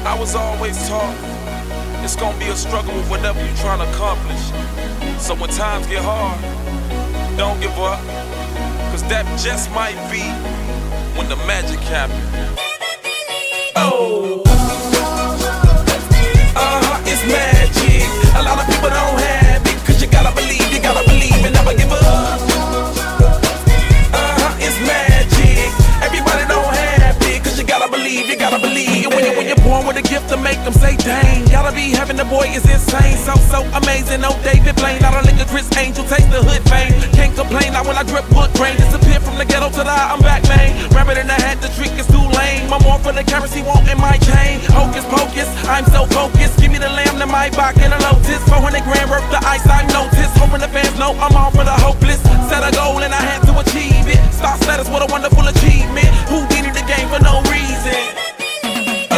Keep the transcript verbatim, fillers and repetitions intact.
I was always taught it's gonna be a struggle with whatever you're trying to accomplish. So when times get hard, don't give up, cause that just might be when the magic happens. Oh, uh-huh, it's magic. A lot of people don't have it, cause you gotta believe, you gotta believe and never give up. Uh-huh, it's magic. Everybody don't have it, cause you gotta believe, you gotta believe. And when, you, when you're born with a gift to make them say, dang, gotta be having the boy is insane. So, so amazing, oh David Blaine. Not a liquor Chris Angel, taste the hood fame. Can't complain, not when I drip wood grain. Disappear from the ghetto to the high, I'm back, man. Rabbit in the hat, the trick is too lame. I'm on for the currency, won't in my chain. Hocus pocus, I'm so focused. Give me the lamb, the my Bach, and a lotus. four hundred grand worth the ice, I noticed. Hoping the fans know I'm all for the hopeless. Set a goal and I had to achieve it. Star status, what a wonderful achievement. Who did it the game for no reason?